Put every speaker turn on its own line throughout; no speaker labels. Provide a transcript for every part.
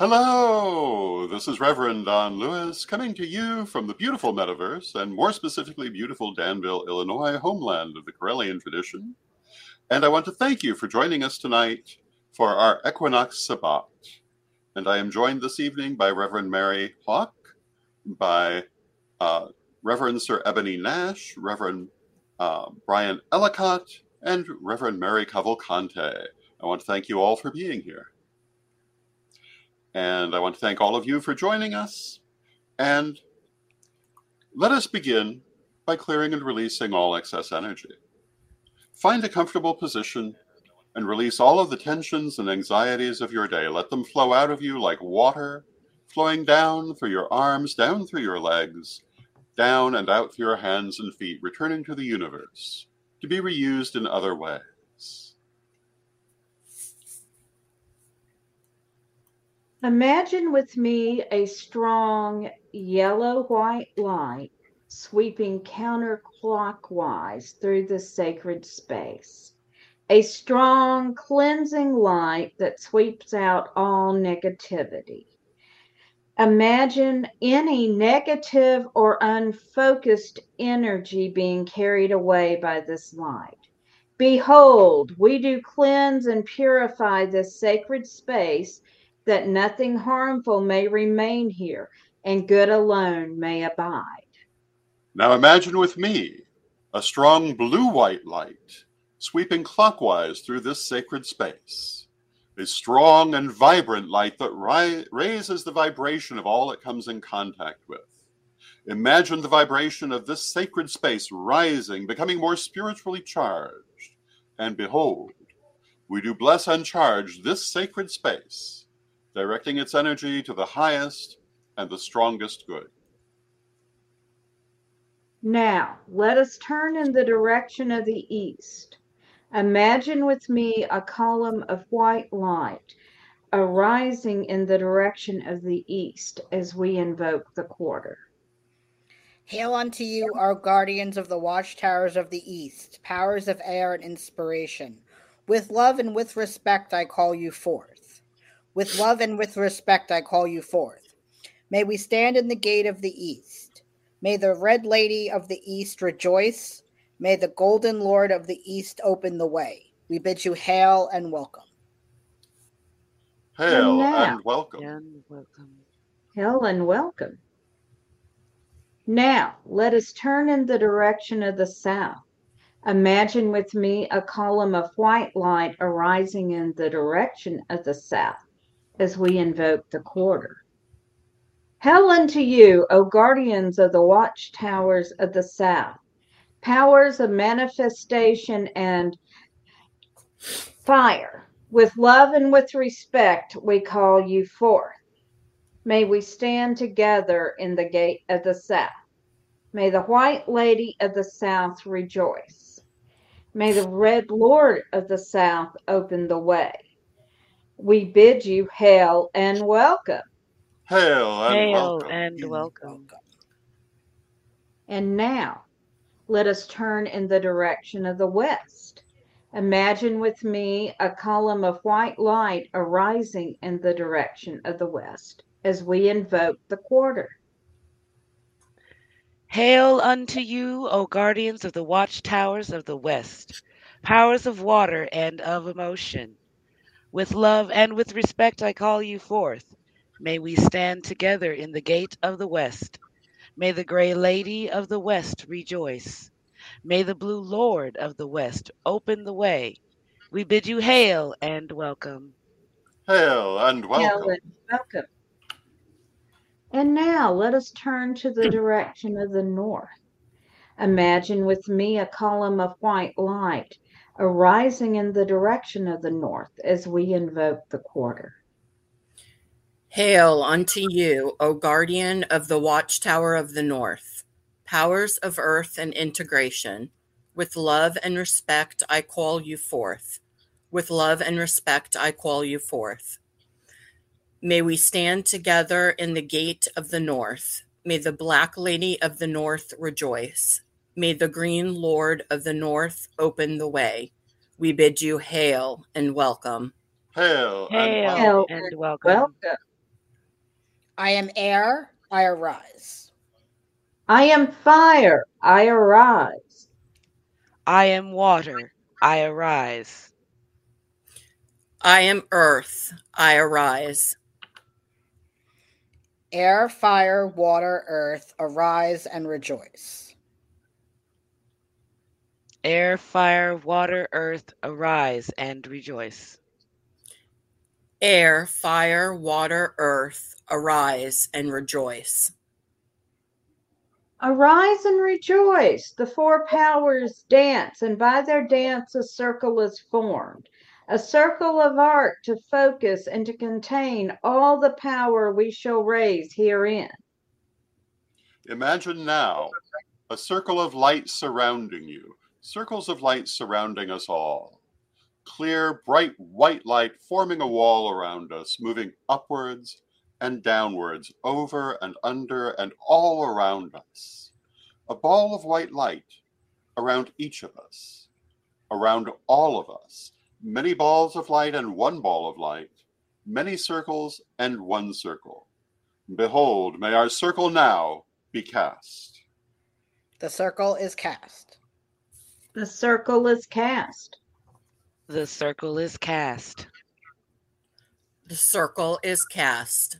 Hello, this is Reverend Don Lewis coming to you from the beautiful metaverse, and more specifically, beautiful Danville, Illinois, homeland of the Correllian tradition. And I want to thank you for joining us tonight for our Equinox Sabbat. And I am joined this evening by Reverend Mary Hawk, by Reverend Sir Ebony Nash, Reverend Brian Ellicott, and Reverend Mary Cavalcante. I want to thank you all for being here. And I want to thank all of you for joining us. And let us begin by clearing and releasing all excess energy. Find a comfortable position and release all of the tensions and anxieties of your day. Let them flow out of you like water, flowing down through your arms, down through your legs, down and out through your hands and feet, returning to the universe to be reused in other ways.
Imagine with me a strong yellow-white light sweeping counterclockwise through the sacred space. A strong cleansing light that sweeps out all negativity. Imagine any negative or unfocused energy being carried away by this light. Behold, we do cleanse and purify this sacred space, that nothing harmful may remain here, and good alone may abide.
Now imagine with me a strong blue-white light sweeping clockwise through this sacred space. A strong and vibrant light that raises the vibration of all it comes in contact with. Imagine the vibration of this sacred space rising, becoming more spiritually charged. And behold, we do bless and charge this sacred space, directing its energy to the highest and the strongest good.
Now, let us turn in the direction of the east. Imagine with me a column of white light arising in the direction of the east as we invoke the quarter.
Hail unto you, our guardians of the watchtowers of the east, powers of air and inspiration. With love and with respect I call you forth. With love and with respect I call you forth. May we stand in the gate of the east. May the red lady of the east rejoice. May the golden lord of the east open the way. We bid you hail and welcome.
Hail and welcome.
Hail and welcome. Now, let us turn in the direction of the south. Imagine with me a column of white light arising in the direction of the south as we invoke the quarter. Hail unto you, O guardians of the watchtowers of the south, powers of manifestation and fire. With love and with respect we call you forth. May we stand together in the gate of the south. May the white lady of the south rejoice. May the red lord of the south open the way. We bid you hail and welcome.
Hail and welcome.
And now, let us turn in the direction of the west. Imagine with me a column of white light arising in the direction of the west as we invoke the quarter.
Hail unto you, O guardians of the watchtowers of the west, powers of water and of emotion. With love and with respect I call you forth. May we stand together in the gate of the west. May the gray lady of the west rejoice. May the blue lord of the west open the way. We bid you hail and welcome.
Hail and welcome.
Hail and welcome. And now let us turn to the direction of the north. Imagine with me a column of white light arising in the direction of the north as we invoke the quarter.
Hail unto you, O guardian of the watchtower of the north, powers of earth and integration. With love and respect I call you forth. With love and respect I call you forth. May we stand together in the gate of the north. May the black lady of the north rejoice. May the green lord of the north open the way. We bid you hail and welcome.
Hail
Hail
and welcome.
and welcome.
I am air, I arise.
I am fire, I arise.
I am water, I arise.
I am earth, I arise.
Air, fire, water, earth, arise and rejoice.
Air, fire, water, earth, arise and rejoice.
Air, fire, water, earth, arise and rejoice.
Arise and rejoice. The four powers dance, and by their dance a circle is formed. A circle of art to focus and to contain all the power we shall raise herein.
Imagine now a circle of light surrounding you, circles of light surrounding us all. Clear, bright white light forming a wall around us, moving upwards and downwards, over and under and all around us. A ball of white light around each of us, around all of us. Many balls of light and one ball of light, many circles and one circle. Behold, may our circle now be cast.
The circle is cast.
The circle is cast.
The circle is cast.
The circle is cast.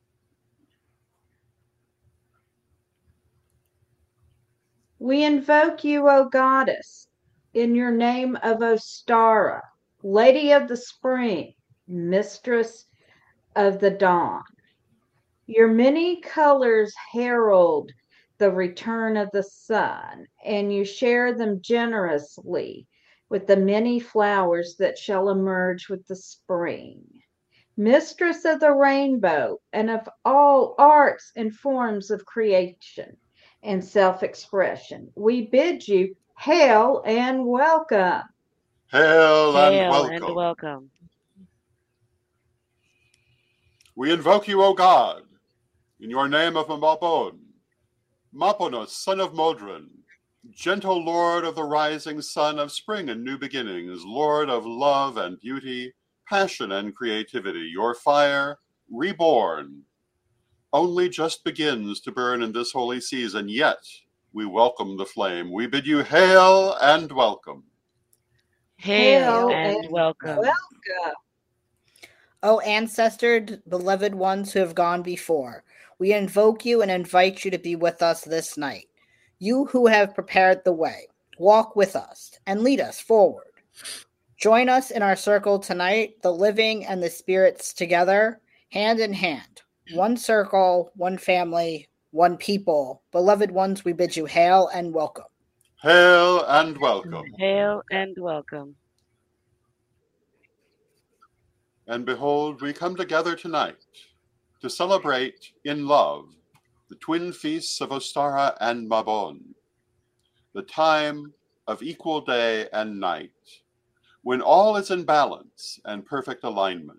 We invoke you, O goddess, in your name of Ostara, Lady of the Spring, Mistress of the Dawn. Your many colors herald the return of the sun, and you share them generously with the many flowers that shall emerge with the spring. Mistress of the rainbow and of all arts and forms of creation and self-expression, we bid you hail and welcome.
Hail and
Hail
welcome.
and welcome.
We invoke you, O God, in your name of Mabon, Maponos, son of Modron, gentle Lord of the rising sun of spring and new beginnings, Lord of love and beauty, passion and creativity. Your fire, reborn, only just begins to burn in this holy season, yet we welcome the flame. We bid you hail and welcome.
Hail
Hail
and
and
welcome.
welcome.
O ancestor, beloved ones who have gone before, we invoke you and invite you to be with us this night. You who have prepared the way, walk with us and lead us forward. Join us in our circle tonight, the living and the spirits together, hand in hand. One circle, one family, one people. Beloved ones, we bid you hail and welcome.
Hail and welcome.
Hail and welcome.
And behold, we come together tonight to celebrate in love the twin feasts of Ostara and Mabon, the time of equal day and night, when all is in balance and perfect alignment.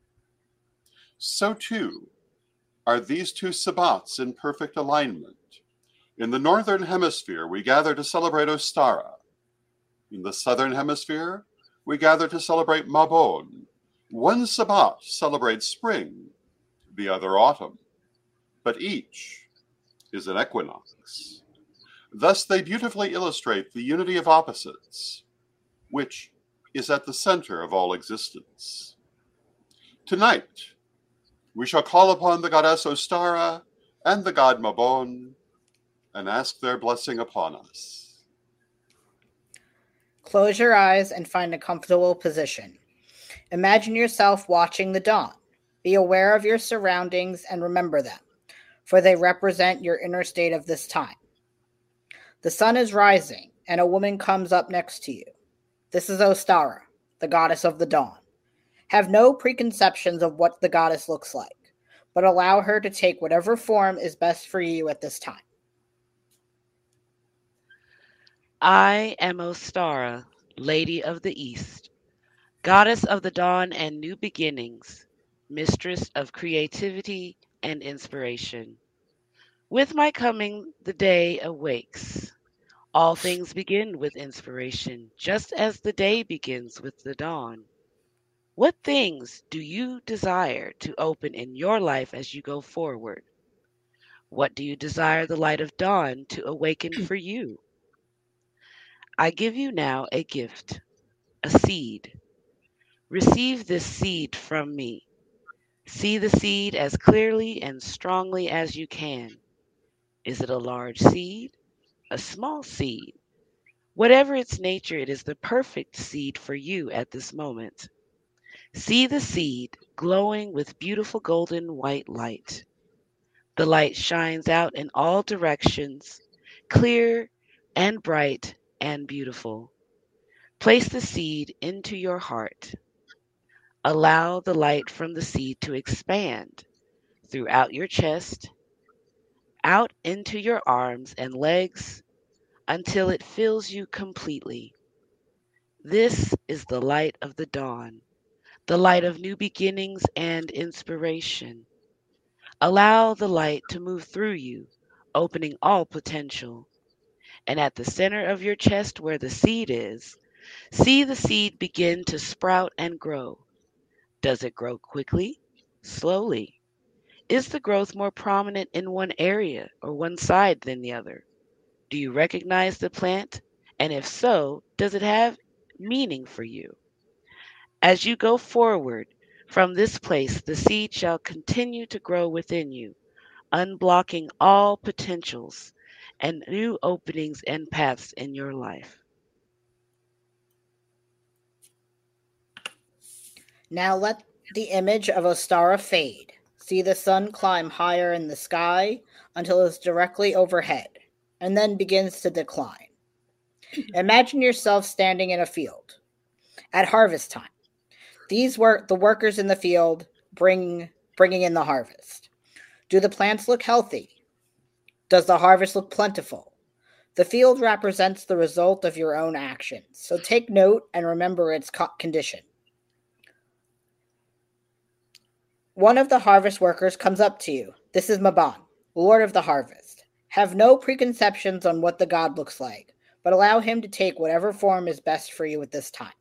So too are these two Sabbats in perfect alignment. In the northern hemisphere, we gather to celebrate Ostara. In the southern hemisphere, we gather to celebrate Mabon. One Sabbat celebrates spring, the other autumn, but each is an equinox. Thus they beautifully illustrate the unity of opposites, which is at the center of all existence. Tonight, we shall call upon the goddess Ostara and the god Mabon and ask their blessing upon us.
Close your eyes and find a comfortable position. Imagine yourself watching the dawn. Be aware of your surroundings and remember them, for they represent your inner state of this time. The sun is rising, and a woman comes up next to you. This is Ostara, the goddess of the dawn. Have no preconceptions of what the goddess looks like, but allow her to take whatever form is best for you at this time.
I am Ostara, Lady of the East, Goddess of the dawn and new beginnings, Mistress of creativity and inspiration. With my coming, the day awakes. All things begin with inspiration, just as the day begins with the dawn. What things do you desire to open in your life as you go forward? What do you desire the light of dawn to awaken for you? I give you now a gift, a seed. Receive this seed from me. See the seed as clearly and strongly as you can. Is it a large seed? A small seed? Whatever its nature, it is the perfect seed for you at this moment. See the seed glowing with beautiful golden white light. The light shines out in all directions, clear and bright and beautiful. Place the seed into your heart. Allow the light from the seed to expand throughout your chest, out into your arms and legs until it fills you completely. This is the light of the dawn, the light of new beginnings and inspiration. Allow the light to move through you, opening all potential. And at the center of your chest where the seed is, see the seed begin to sprout and grow. Does it grow quickly? Slowly? Is the growth more prominent in one area or one side than the other? Do you recognize the plant? And if so, does it have meaning for you? As you go forward from this place, the seed shall continue to grow within you, unblocking all potentials and new openings and paths in your life.
Now let the image of Ostara fade. See the sun climb higher in the sky until it's directly overhead, and then begins to decline. Imagine yourself standing in a field at harvest time. These were the workers in the field bringing in the harvest. Do the plants look healthy? Does the harvest look plentiful? The field represents the result of your own actions, so take note and remember its condition. One of the harvest workers comes up to you. This is Mabon, Lord of the Harvest. Have no preconceptions on what the god looks like, but allow him to take whatever form is best for you at this time.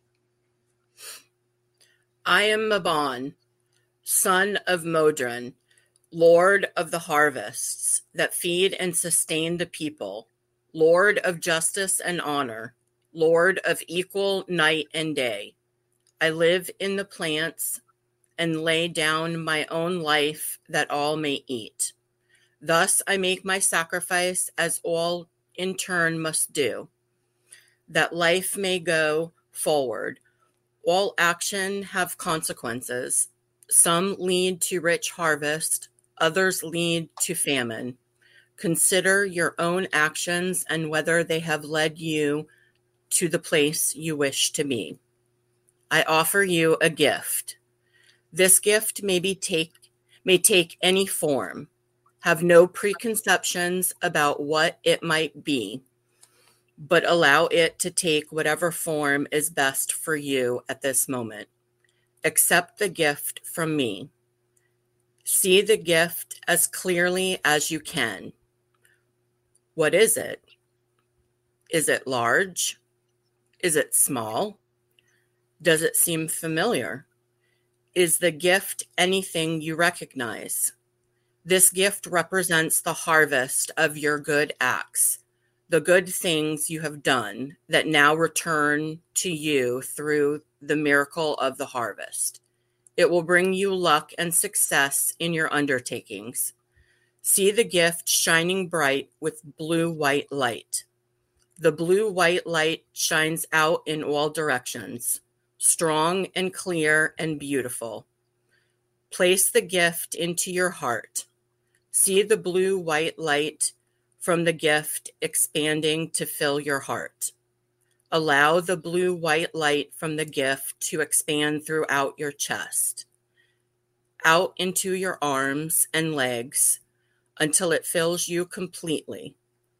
I am Mabon, son of Modron, Lord of the harvests that feed and sustain the people, Lord of justice and honor, Lord of equal night and day. I live in the plants and lay down my own life that all may eat. Thus I make my sacrifice as all in turn must do, that life may go forward. All action have consequences. Some lead to rich harvest, others lead to famine. Consider your own actions and whether they have led you to the place you wish to be. I offer you a gift. This gift may take any form. Have no preconceptions about what it might be, but allow it to take whatever form is best for you at this moment. Accept the gift from me. See the gift as clearly as you can. What is it? Is it large? Is it small? Does it seem familiar? Is the gift anything you recognize? This gift represents the harvest of your good acts, the good things you have done that now return to you through the miracle of the harvest. It will bring you luck and success in your undertakings. See the gift shining bright with blue-white light. The blue-white light shines out in all directions, strong and clear and beautiful. Place the gift into your heart. See the blue-white light from the gift expanding to fill your heart. Allow the blue-white light from the gift to expand throughout your chest, out into your arms and legs until it fills you completely.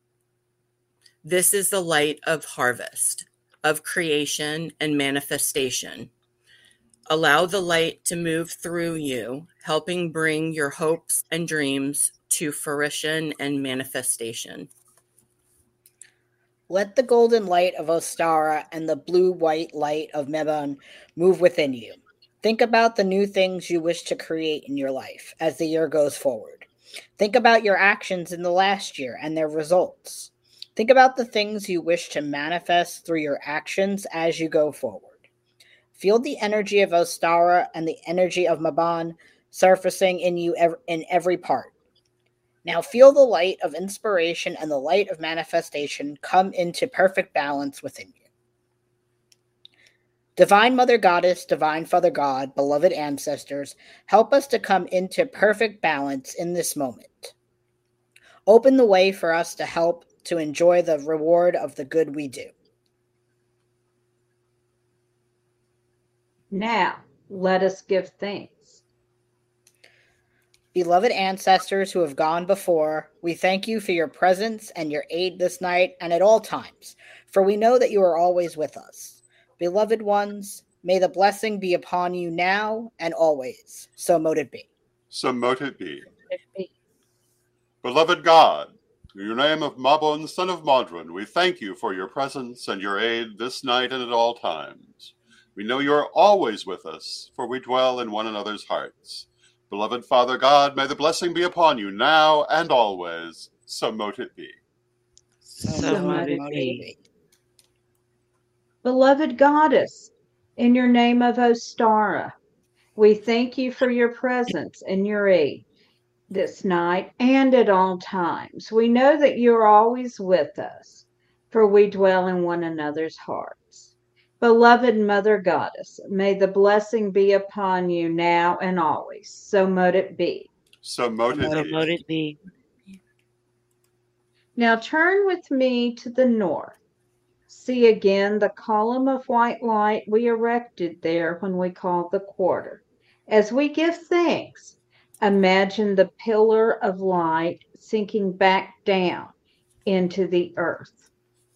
This is the light of harvest, of creation and manifestation. Allow the light to move through you, helping bring your hopes and dreams to fruition and manifestation.
Let the golden light of Ostara and the blue-white light of Mebon move within you. Think about the new things you wish to create in your life as the year goes forward. Think about your actions in the last year and their results. Think about the things you wish to manifest through your actions as you go forward. Feel the energy of Ostara and the energy of Mabon surfacing in you in every part. Now feel the light of inspiration and the light of manifestation come into perfect balance within you. Divine Mother Goddess, Divine Father God, beloved ancestors, help us to come into perfect balance in this moment. Open the way for us to help to enjoy the reward of the good we do.
Now, let us give thanks.
Beloved ancestors who have gone before, we thank you for your presence and your aid this night and at all times, for we know that you are always with us. Beloved ones, may the blessing be upon you now and always. So mote it be.
So mote it be. Beloved God, in your name of Mabon, son of Modron, we thank you for your presence and your aid this night and at all times. We know you are always with us, for we dwell in one another's hearts. Beloved Father God, may the blessing be upon you now and always. So mote it be.
So mote it be.
Beloved Goddess, in your name of Ostara, we thank you for your presence and your aid this night and at all times. We know that you are always with us, for we dwell in one another's hearts. Beloved Mother Goddess, may the blessing be upon you now and always. So mote it be.
So mote it
So
be.
mote it be.
Now turn with me to the north. See again the column of white light we erected there when we called the quarter. As we give thanks, imagine the pillar of light sinking back down into the earth.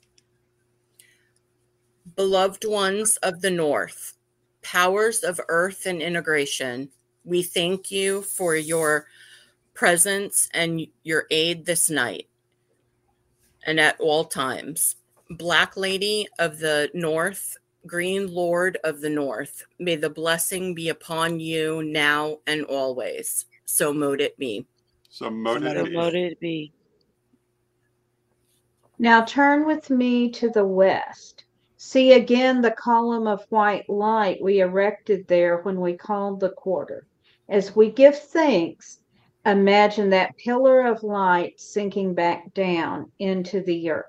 Beloved ones of the North, powers of earth and integration, we thank you for your presence and your aid this night and at all times. Black Lady of the North, Green Lord of the North, may the blessing be upon you now and always. So mote it be.
So mote
So
it be.
mote it be.
Now turn with me to the west. See again the column of white light we erected there when we called the quarter. As we give thanks, imagine that pillar of light sinking back down into the earth.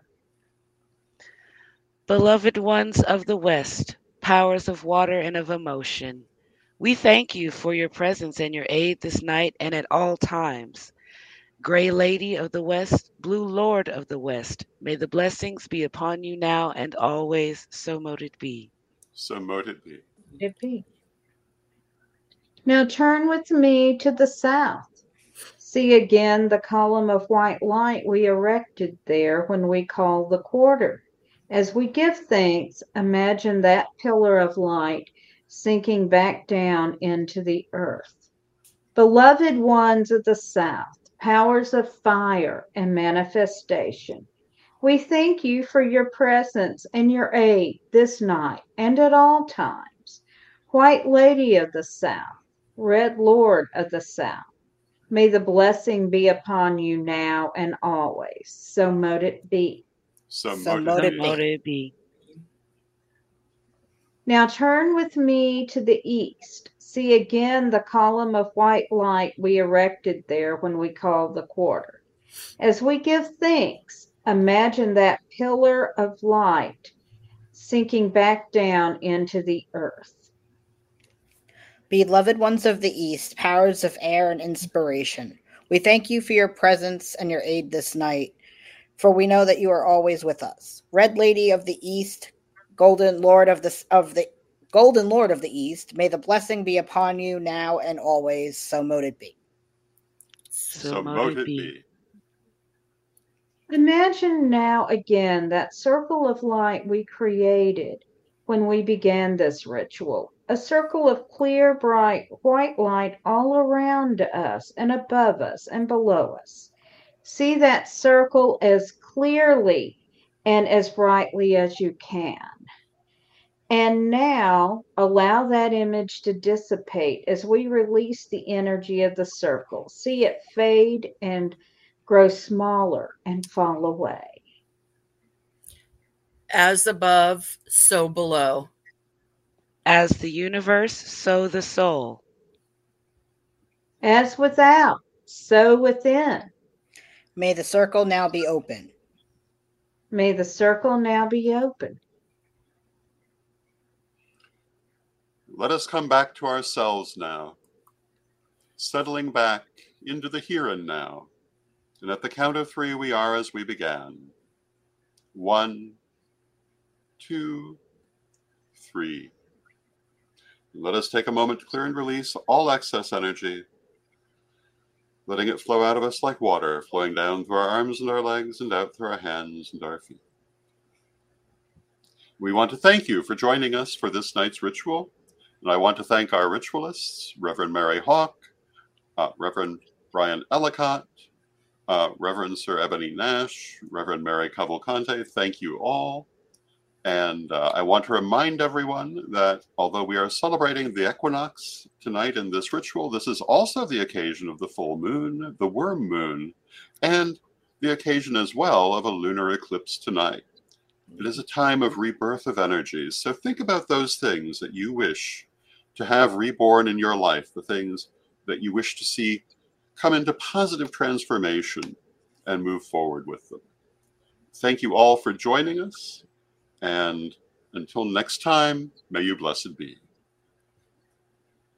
Beloved ones of the West, powers of water and of emotion, we thank you for your presence and your aid this night and at all times. Gray Lady of the West, Blue Lord of the West, may the blessings be upon you now and always. So mote it be.
So mote it be.
It be. Now turn with me to the south. See again the column of white light we erected there when we called the quarter. As we give thanks, imagine that pillar of light sinking back down into the earth. Beloved ones of the south, powers of fire and manifestation, we thank you for your presence and your aid this night and at all times. White Lady of the South, Red Lord of the South, may the blessing be upon you now and always. So mote it be.
So
So
mote
mote
it
So
be.
mote it be.
Now turn with me to the east. See again the column of white light we erected there when we called the quarter. As we give thanks, imagine that pillar of light sinking back down into the earth.
Beloved ones of the East, powers of air and inspiration, we thank you for your presence and your aid this night, for we know that you are always with us. Red Lady of the East, Golden Lord of the Golden Lord of the East, may the blessing be upon you now and always. So mote it be.
So mote it be.
Imagine now again that circle of light we created when we began this ritual. A circle of clear, bright, white light all around us and above us and below us. See that circle as clearly and as brightly as you can. And now allow that image to dissipate as we release the energy of the circle. See it fade and grow smaller and fall away.
As above, so below.
As the universe, so the soul.
As without, so within.
May the circle now be open.
May the circle now be open.
Let us come back to ourselves now, settling back into the here and now. And at the count of 3, we are as we began. 1, 2, 3. Let us take a moment to clear and release all excess energy, letting it flow out of us like water, flowing down through our arms and our legs and out through our hands and our feet. We want to thank you for joining us for this night's ritual. And I want to thank our ritualists, Reverend Mary Hawk, Reverend Brian Ellicott, Reverend Sir Ebony Nash, Reverend Mary Cavalcante. Thank you all. And I want to remind everyone that although we are celebrating the equinox tonight in this ritual, this is also the occasion of the full moon, the worm moon, and the occasion as well of a lunar eclipse tonight. It is a time of rebirth of energies. So think about those things that you wish to have reborn in your life, the things that you wish to see come into positive transformation and move forward with them. Thank you all for joining us. And until next time, may you blessed be.